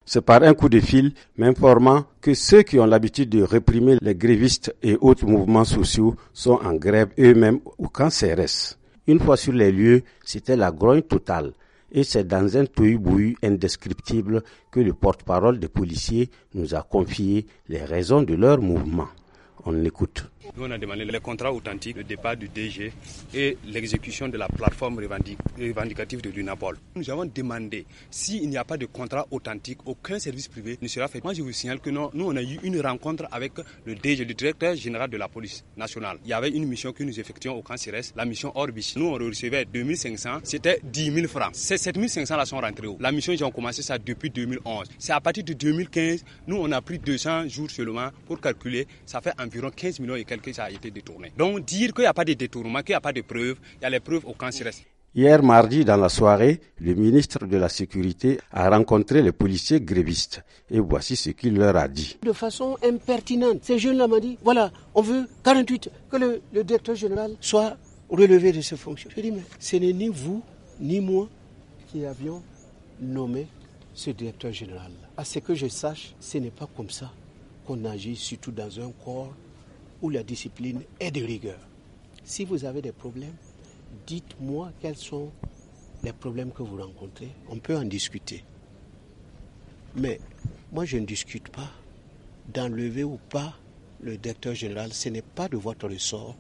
C'est par un coup de fil m'informant que ceux qui ont l'habitude de réprimer les grévistes et autres mouvements sociaux sont en grève eux-mêmes au camp CRS. Une fois sur les lieux, c'était la grogne totale. Et c'est dans un tohu-bohu indescriptible que le porte-parole des policiers nous a confié les raisons de leur mouvement. On écoute. Nous, on a demandé les contrats authentiques, le départ du DG et l'exécution de la plateforme revendicative de l'UNAPOL. Nous avons demandé, s'il n'y a pas de contrat authentique, aucun service privé ne sera fait. Moi, je vous signale que non, nous, on a eu une rencontre avec le DG, le directeur général de la police nationale. Il y avait une mission que nous effectuions au camp CRS, la mission Orbich. Nous, on recevait 2500, c'était 10 000 francs. Ces 7500 là sont rentrés où? La mission, j'ai commencé ça depuis 2011. C'est à partir de 2015, nous, on a pris 200 jours seulement pour calculer. Ça fait environ 15 millions et quelques que ça a été détourné. Donc dire qu'il n'y a pas de détournement, qu'il n'y a pas de preuves, il y a les preuves au camp CRS. Hier mardi, dans la soirée, le ministre de la Sécurité a rencontré les policiers grévistes. Et voici ce qu'il leur a dit. De façon impertinente, ces jeunes-là m'ont dit, voilà, on veut 48, que le directeur général soit relevé de ses fonctions. Je dis, mais ce n'est ni vous, ni moi qui avions nommé ce directeur général. À ce que je sache, ce n'est pas comme ça qu'on agit, surtout dans un corps où la discipline est de rigueur. Si vous avez des problèmes, dites-moi quels sont les problèmes que vous rencontrez. On peut en discuter. Mais moi, je ne discute pas d'enlever ou pas le directeur général. Ce n'est pas de votre ressort.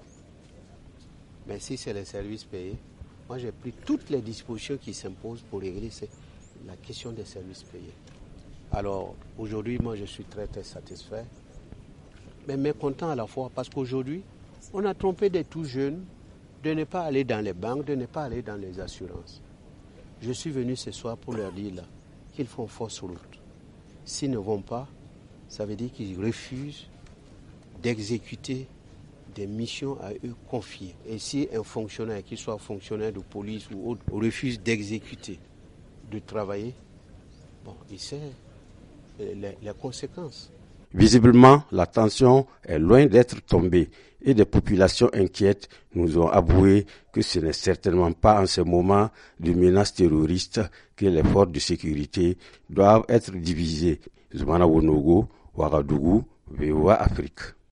Mais si c'est les services payés, moi, j'ai pris toutes les dispositions qui s'imposent pour régler la question des services payés. Alors, aujourd'hui, moi, je suis très, très satisfait. Mais mécontent à la fois, parce qu'aujourd'hui, on a trompé des tout jeunes de ne pas aller dans les banques, de ne pas aller dans les assurances. Je suis venu ce soir pour leur dire là, qu'ils font fausse route. S'ils ne vont pas, ça veut dire qu'ils refusent d'exécuter des missions à eux confiées. Et si un fonctionnaire, qu'il soit fonctionnaire de police ou autre, refuse d'exécuter, de travailler, bon, il sait les conséquences. Visiblement, la tension est loin d'être tombée et des populations inquiètes nous ont avoué que ce n'est certainement pas en ce moment de menaces terroristes que les forces de sécurité doivent être divisées. Zoumana Wonogo, Ouagadougou, VOA Afrique.